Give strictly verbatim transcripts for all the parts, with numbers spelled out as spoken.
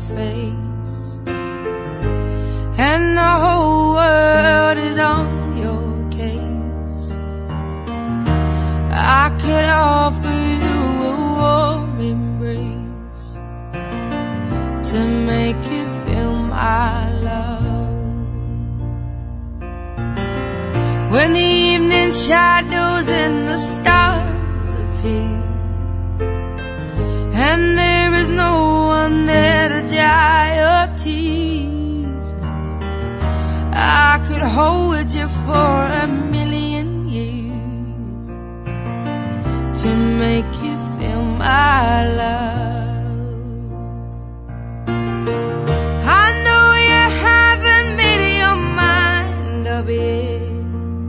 face, and the whole world is on your case. I could offer you a warm embrace to make you feel my love. When the evening shadows and the stars appear, and there is no one there to dry your tears, I could hold you for a million years to make you feel my love. I know you haven't made your mind up yet,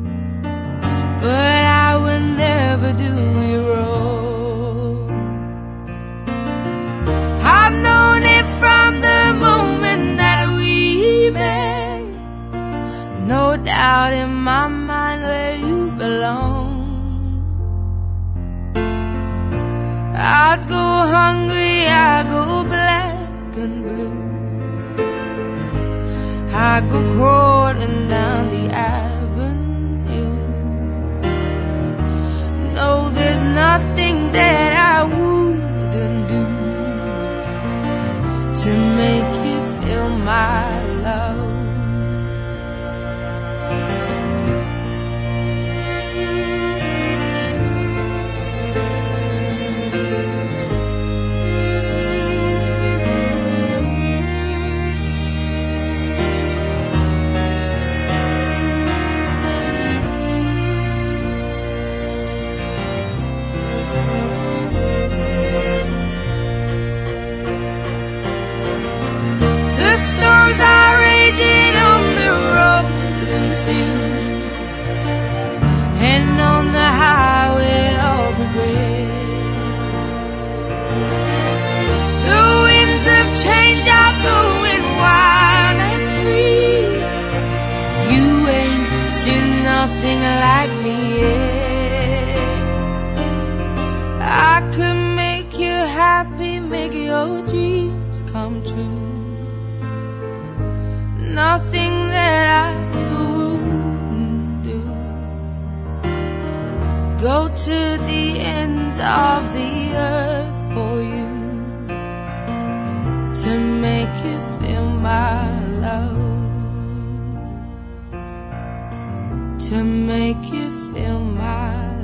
but I will never do you wrong. I've known it from the moment that we met, no doubt in my mind where you belong. I'd go hungry, I go black and blue, I go crawling down the avenue. No, there's nothing that I wouldn't do to make you feel my love. Storms are raging on the rolling sea, and on the highway of regret. The winds of change are blowing wild and free. You ain't seen nothing like me yet. I could make you happy, make your dreams come true. Nothing that I wouldn't do. Go to the ends of the earth for you to make you feel my love, to make you feel my